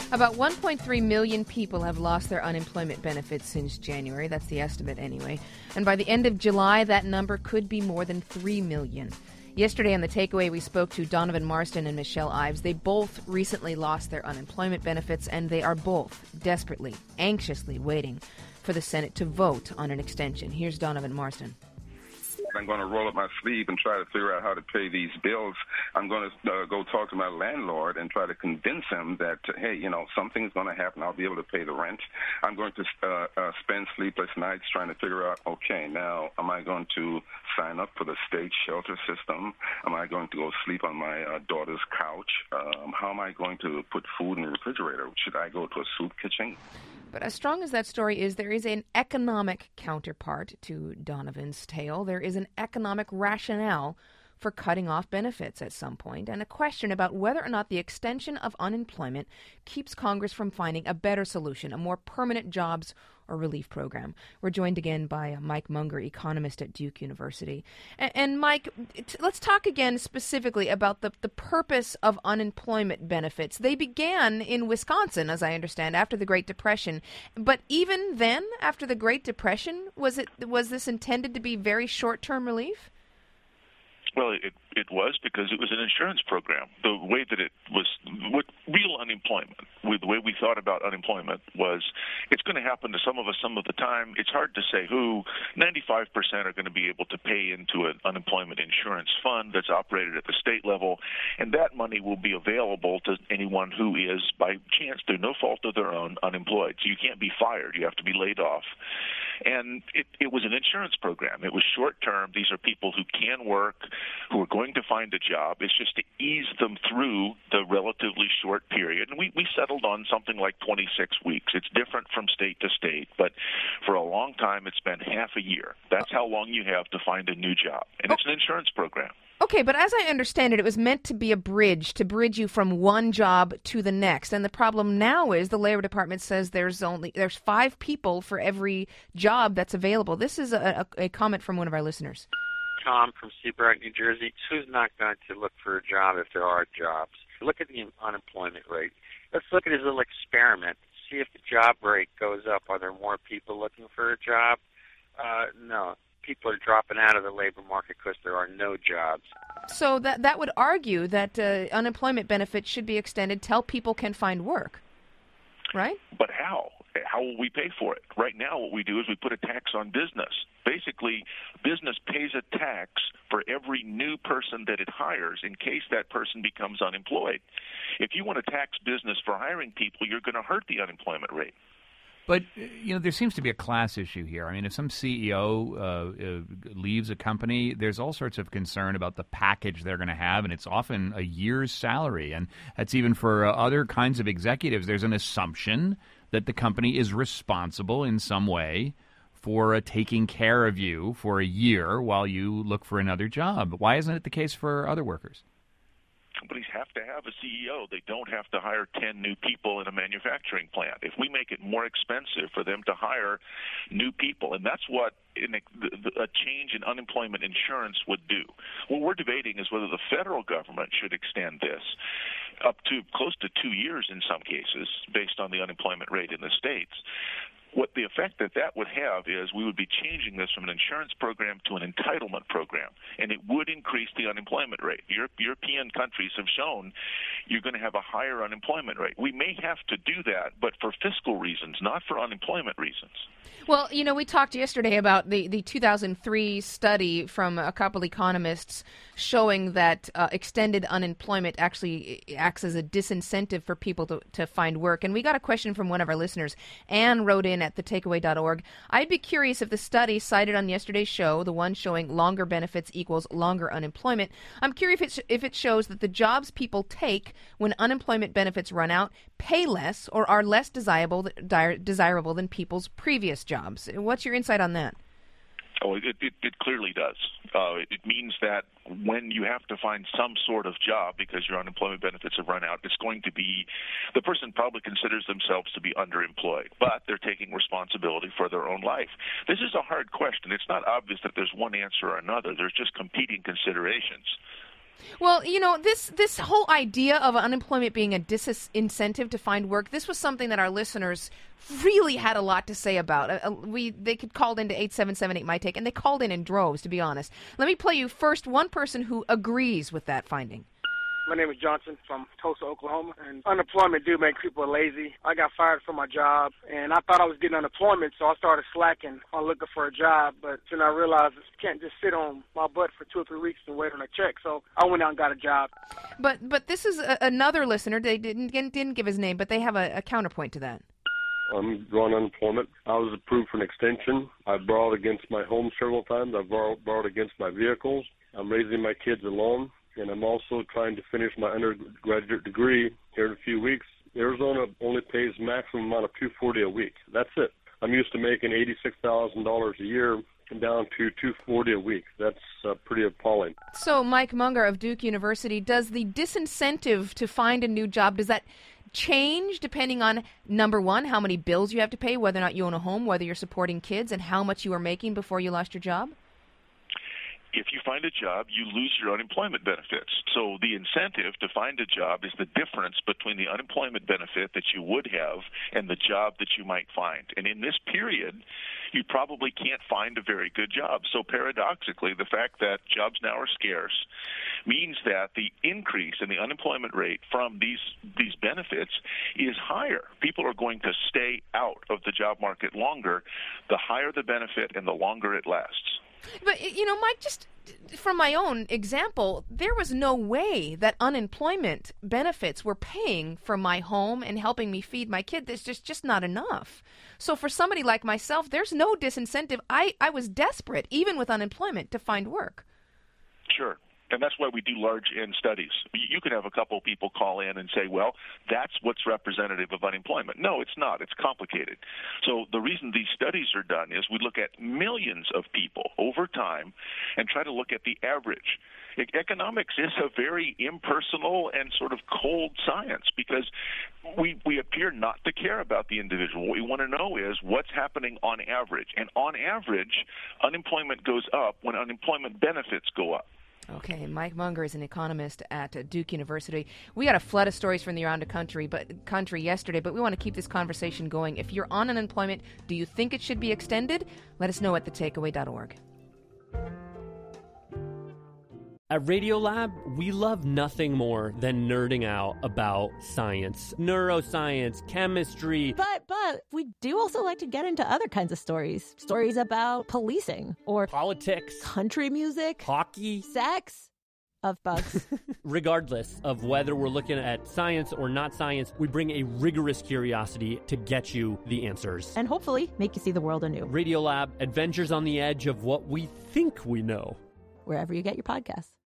About 1.3 million people have lost their unemployment benefits since January. That's the estimate anyway. And by the end of July, that number could be more than 3 million. Yesterday on The Takeaway, we spoke to Donovan Marston and Michelle Ives. They both recently lost their unemployment benefits, and they are both desperately, anxiously waiting for the Senate to vote on an extension. Here's Donovan Marston. I'm going to roll up my sleeve and try to figure out how to pay these bills. I'm going to go talk to my landlord and try to convince him that, hey, something's going to happen. I'll be able to pay the rent. I'm going to spend sleepless nights trying to figure out, okay, now am I going to sign up for the state shelter system? Am I going to go sleep on my daughter's couch? How am I going to put food in the refrigerator? Should I go to a soup kitchen? But as strong as that story is, there is an economic counterpart to Donovan's tale. There is an economic rationale for cutting off benefits at some point, and a question about whether or not the extension of unemployment keeps Congress from finding a better solution, a more permanent jobs or relief program. We're joined again by Mike Munger, economist at Duke University. And Mike, let's talk again specifically about the purpose of unemployment benefits. They began in Wisconsin, as I understand, after the Great Depression. But even then, after the Great Depression, was this intended to be very short-term relief? Well, it was because it was an insurance program. The way that it was, with real unemployment, the way we thought about unemployment was it's going to happen to some of us some of the time. It's hard to say who. 95% are going to be able to pay into an unemployment insurance fund that's operated at the state level, and that money will be available to anyone who is, by chance, through no fault of their own, unemployed. So you can't be fired. You have to be laid off. And it was an insurance program. It was short-term. These are people who can work, who are going to find a job. It's just to ease them through the relatively short period. And we settled on something like 26 weeks. It's different from state to state, but for a long time it's been half a year. That's how long you have to find a new job. And it's an insurance program. Okay, but as I understand it, it was meant to be a bridge, to bridge you from one job to the next. And the problem now is the Labor Department says there's 5 people for every job that's available. This is a comment from one of our listeners. Tom from Seabright, New Jersey. Who's not going to look for a job if there are jobs? Look at the unemployment rate. Let's look at this little experiment. See if the job rate goes up. Are there more people looking for a job? No. People are dropping out of the labor market because there are no jobs. So that would argue that unemployment benefits should be extended till people can find work, right? But how? How will we pay for it? Right now what we do is we put a tax on business. Basically, business pays a tax for every new person that it hires in case that person becomes unemployed. If you want to tax business for hiring people, you're going to hurt the unemployment rate. But, there seems to be a class issue here. I mean, if some CEO leaves a company, there's all sorts of concern about the package they're going to have, and it's often a year's salary. And that's even for other kinds of executives. There's an assumption that the company is responsible in some way for taking care of you for a year while you look for another job. Why isn't it the case for other workers? Companies have to have a CEO. They don't have to hire 10 new people in a manufacturing plant. If we make it more expensive for them to hire new people, and that's what a change in unemployment insurance would do. What we're debating is whether the federal government should extend this up to close to 2 years in some cases, based on the unemployment rate in the states. What the effect that would have is we would be changing this from an insurance program to an entitlement program, and it would increase the unemployment rate. European countries have shown you're going to have a higher unemployment rate. We may have to do that, but for fiscal reasons, not for unemployment reasons. Well, we talked yesterday about the 2003 study from a couple economists showing that extended unemployment actually acts as a disincentive for people to find work. And we got a question from one of our listeners. Anne wrote in at thetakeaway.org. I'd be curious if the study cited on yesterday's show, the one showing longer benefits equals longer unemployment, I'm curious if it shows that the jobs people take when unemployment benefits run out pay less or are less desirable than people's previous jobs. What's your insight on that? Oh, it clearly does. It means that when you have to find some sort of job because your unemployment benefits have run out, it's going to be, the person probably considers themselves to be underemployed, but they're taking responsibility for their own life. This is a hard question. It's not obvious that there's one answer or another. There's just competing considerations. Well, this whole idea of unemployment being a disincentive to find work, this was something that our listeners really had a lot to say about. They could call into 877-8MY-TAKE, and they called in droves, to be honest. Let me play you first one person who agrees with that finding. My name is Johnson from Tulsa, Oklahoma, and unemployment do make people lazy. I got fired from my job, and I thought I was getting unemployment, so I started slacking on looking for a job. But then I realized I can't just sit on my butt for 2 or 3 weeks and wait on a check, so I went out and got a job. But this is another listener. They didn't give his name, but they have a counterpoint to that. I'm drawing unemployment. I was approved for an extension. I borrowed against my home several times. I borrowed against my vehicles. I'm raising my kids alone. And I'm also trying to finish my undergraduate degree here in a few weeks. Arizona only pays maximum amount of $240 a week. That's it. I'm used to making $86,000 a year and down to $240 a week. That's pretty appalling. So, Mike Munger of Duke University, does the disincentive to find a new job, does that change depending on, number one, how many bills you have to pay, whether or not you own a home, whether you're supporting kids, and how much you were making before you lost your job? If you find a job, you lose your unemployment benefits. So the incentive to find a job is the difference between the unemployment benefit that you would have and the job that you might find. And in this period, you probably can't find a very good job. So paradoxically, the fact that jobs now are scarce means that the increase in the unemployment rate from these benefits is higher. People are going to stay out of the job market longer, the higher the benefit and the longer it lasts. But, Mike, just from my own example, there was no way that unemployment benefits were paying for my home and helping me feed my kid. There's just not enough. So for somebody like myself, there's no disincentive. I was desperate, even with unemployment, to find work. Sure. And that's why we do large N studies. You can have a couple of people call in and say, well, that's what's representative of unemployment. No, it's not. It's complicated. So the reason these studies are done is we look at millions of people over time and try to look at the average. Economics is a very impersonal and sort of cold science because we appear not to care about the individual. What we want to know is what's happening on average. And on average, unemployment goes up when unemployment benefits go up. Okay, Mike Munger is an economist at Duke University. We got a flood of stories from the around the country yesterday, but we want to keep this conversation going. If you're on unemployment, do you think it should be extended? Let us know at thetakeaway.org. At Radiolab, we love nothing more than nerding out about science, neuroscience, chemistry. But we do also like to get into other kinds of stories. Stories about policing or politics, country music, hockey, sex, of bugs. Regardless of whether we're looking at science or not science, we bring a rigorous curiosity to get you the answers. And hopefully make you see the world anew. Radiolab, adventures on the edge of what we think we know. Wherever you get your podcasts.